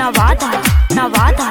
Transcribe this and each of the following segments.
नवादा नवादा।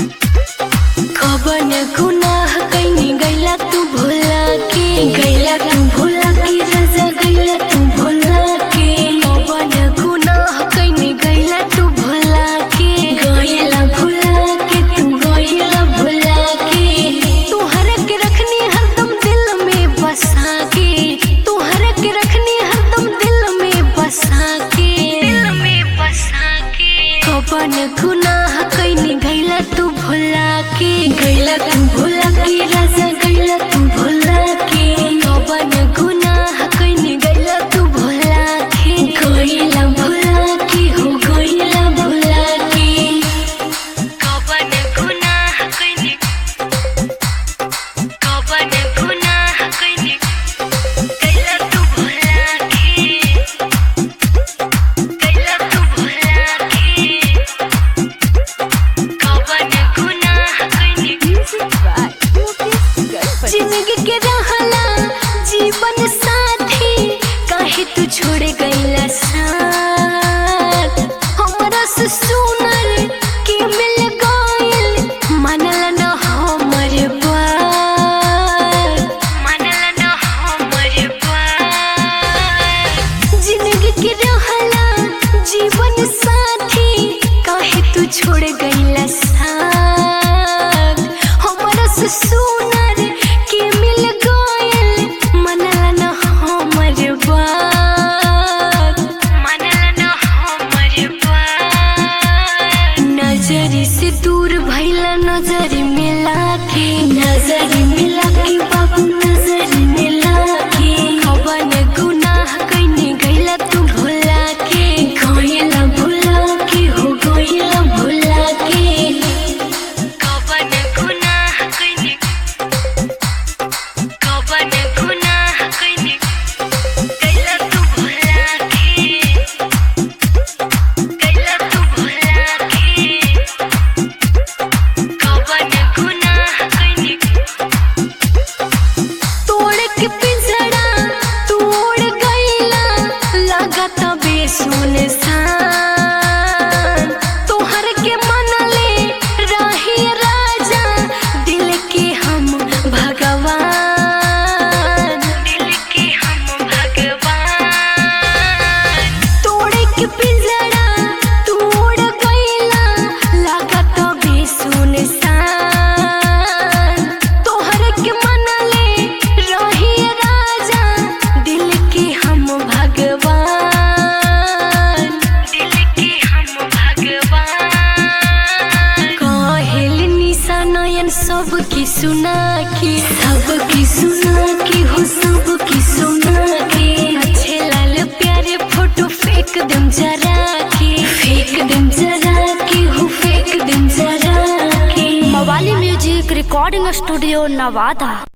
कवन गुनाह कइनी गइला तू भुला के, गइला तू भुला के रजा गइला तू भुला के। कवन गुनाह कइनी गइला तू भुला के, गइला भुला के तू गइला भुला के। तुहर के रखनी हरदम दिल में बसा के, तुहर के रखनी हरदम दिल में बसा के, दिल में बसा के। कवन गुनाह कइनी गइला तू भुला के, गइला तू भुला के राजा गइला तू भुला के। कवन गुनाह कइनी गइला तू भुला के, गइला भुला के हो गइला भुला के। कवन गुनाह कइनी, कवन गुनाह कइनी गइला तू भुला के, गइला तू भुला के। कवन गुनाह कइनी जिंदगी के रहला जीवन साथी, काहे तू छोड़ गइला साथ। हमरा से सुनर के मिल गइल, मानला न हमर बात, मानला न हमर बात। जिंदगी के रहला जीवन साथी, काहे तू छोड़ गइला साथ। हमरा से सुनर के मिल गइल, मनला न हमर बात, मनला न हमर बात। नजर से दूर भइला नजर मिला के, नजर मिला के बाबू नजर मिला के। कवन गुनाह कइनी गइला तू भुला के, गइला भुला के हो गइला भुला के। कवन गुनाह कइनी, कवन गुनाह कइनी गइला तू भुला के, गइला तू भुला के। कवन गुनाह कइनी तोड़ के पिंजरा तू उड़ गइला, लागत बेसुनसान। तोहर के मनले रही राजा, दिल के हम भगवान, दिल के हम भगवान। तोड़ के पिंजरा तू उड़ गइला, लागत बेसुनसान। तोहर के मनले रही राजा, दिल के हम भगवान, दिल के हम भगवान। कहेल निशा नयन सबकी सुना के, सबकी सुना के हो सबकी सुना के। अच्छे लाल प्यारे फोटो फेंक दम जरा के, फेंक दम जरा के हो फेंक दम जरा के। मवाली म्यूजिक रिकॉर्डिंग स्टूडियो नवादा।